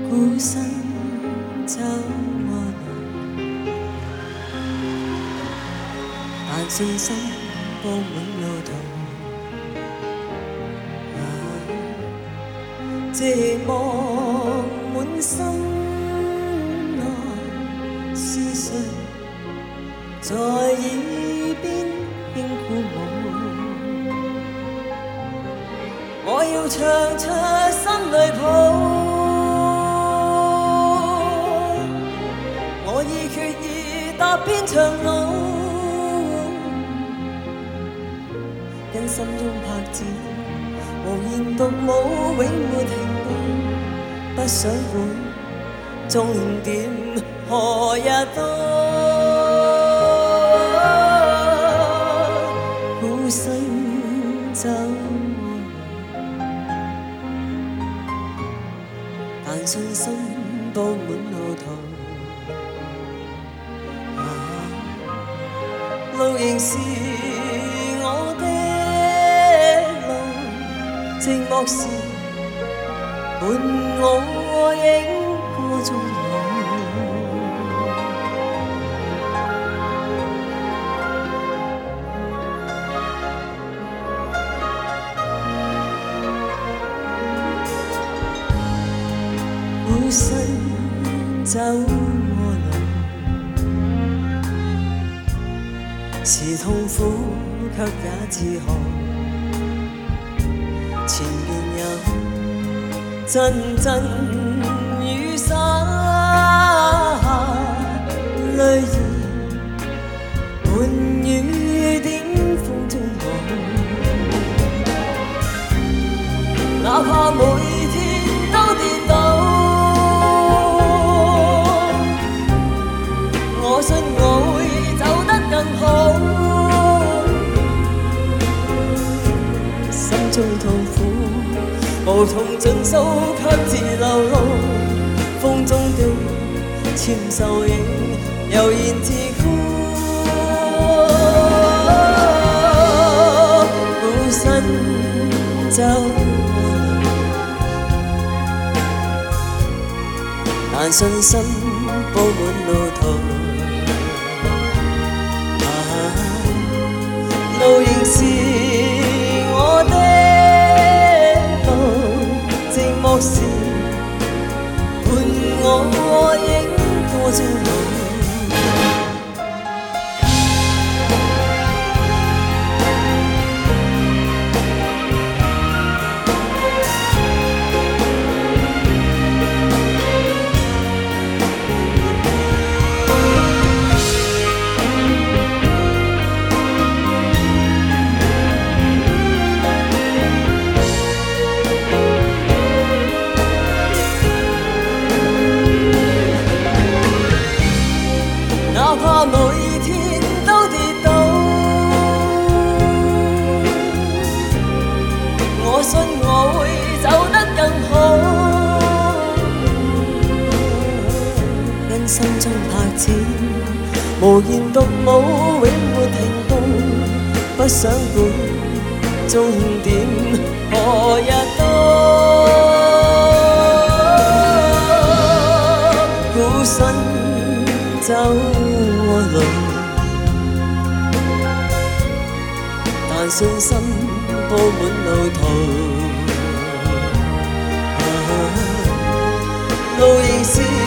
孤身走過來，但信心佈滿路途。寂寞滿心內，思緒在耳邊輕鼓舞。我要唱出心裏抱，我已決意踏遍長路，因心中拍子無言獨舞，永沒停步，不想管終點何日到。孤身走，但信心佈滿路途。路仍是我的路，寂寞時伴我影歌中舞。孤身走過路，是痛苦卻也自豪。前面有陣陣雨灑下淚兒，伴雨點風中舞。哪怕每天都跌倒，我信我會走得更好。心中痛苦無從盡訴，卻自流露。風中的纖瘦影悠然自顧。孤身走，但信心佈滿路途。路仍是我的路，寂寞時伴我影歌中舞。哪怕每天都跌倒，我信我會走得更好。因心中拍子無言獨舞，永沒停步，不想管終點何日到。孤身走過路，但信心佈滿路途。路仍是